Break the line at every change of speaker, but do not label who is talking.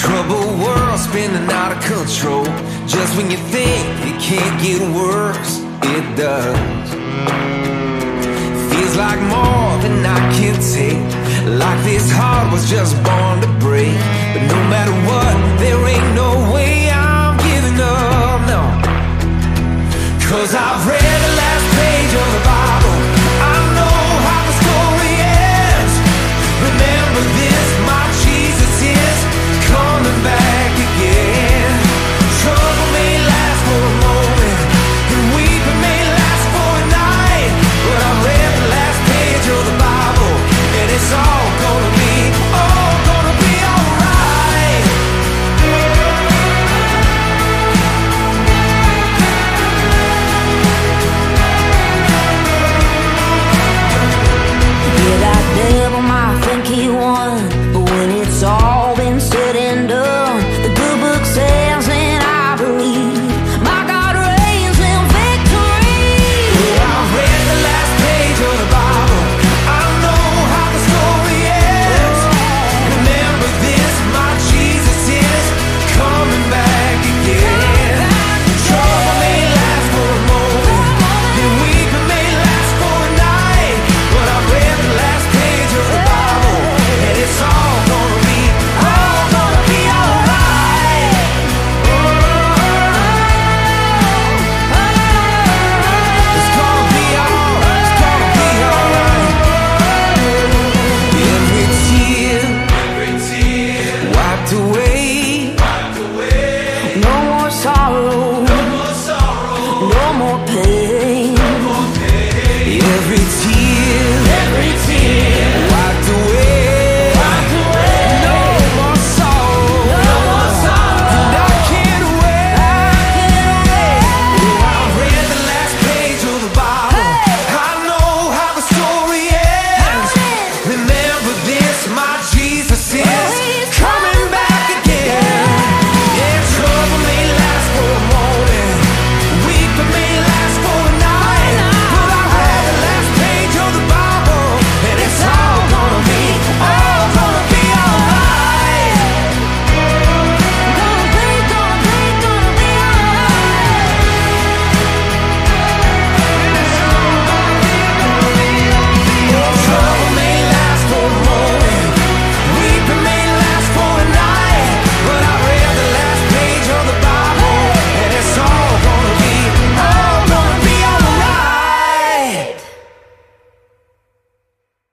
Troubled world spinning out of control. Just when you think it can't get worse, it does. Feels like more than I can take. Like this heart was just born to break, but no